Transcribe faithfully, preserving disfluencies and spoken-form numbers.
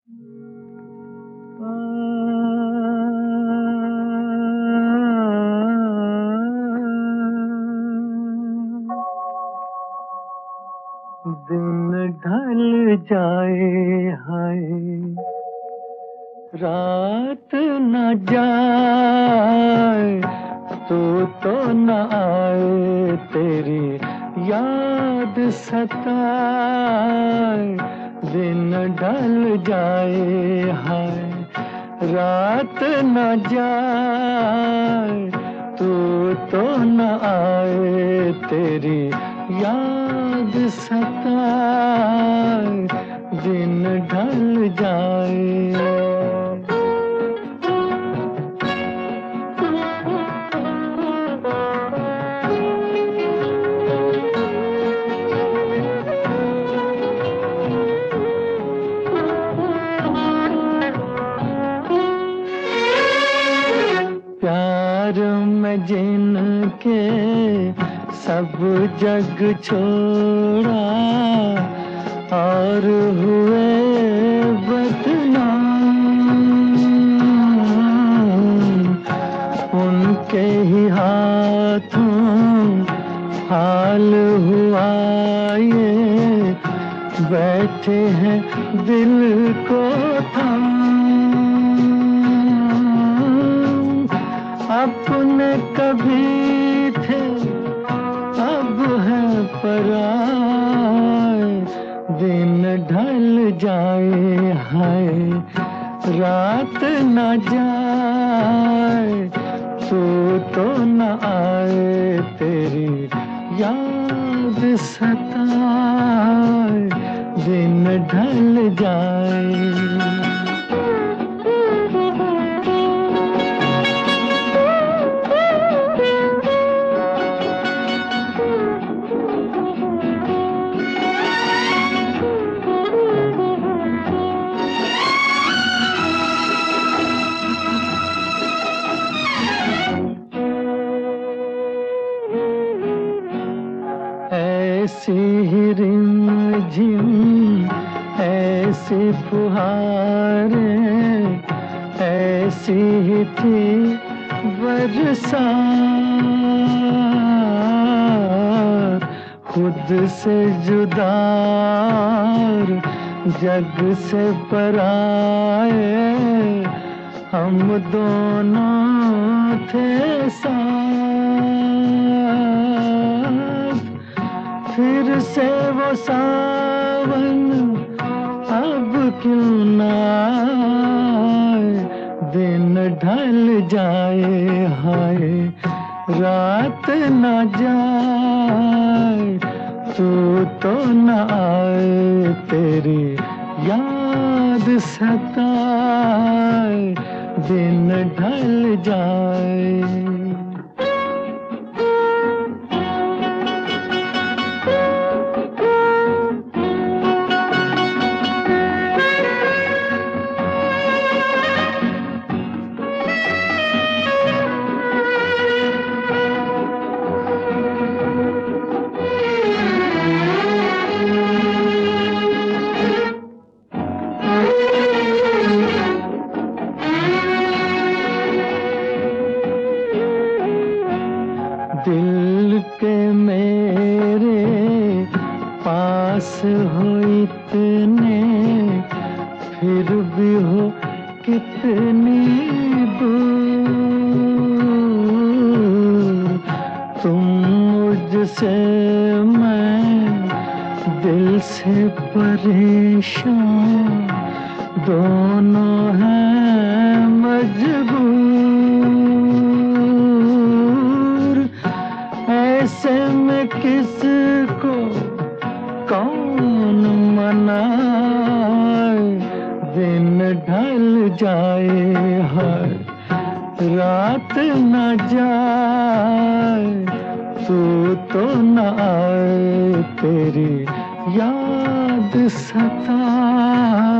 दिन ढल जाए हाय, रात न जाए, तू तो न आए, तेरी याद सताए। दिन ढल जाए हाय, रात न जाए, तू तो न आए, तेरी याद सताए। दिन ढल जाए। प्यार में जिनके सब जग छोड़ा, और हुए बदनाम, उनके ही हाथों हाल हुआ ये, बैठे हैं दिल को थाम। अपने कभी थे अब है पराए। दिन ढल जाए हाय, रात न जाए, तू तो न आए, तेरी याद सताए। दिन ढल जाए। ऐसी ही रिमझिम, ऐसी फुहारें, ऐसी ही थी बरसात। खुद से जुदा, जग से पराए, हम दोनों थे साथ। फिर से वो सावन अब क्यों न आए। दिन ढल जाए हाय, रात न जाए, तू तो न आए, तेरी याद सताए। दिन ढल जाए। दिल के मेरे पास हो इतने, फिर भी हो कितनी दूर। तुम मुझसे, मैं दिल से परेशान, दोनों हैं मजबूर। ऐसे में किसको कौन मनाए। दिन ढल जाए हाय, रात न जाए, तू तो न आए, तेरी याद सताए।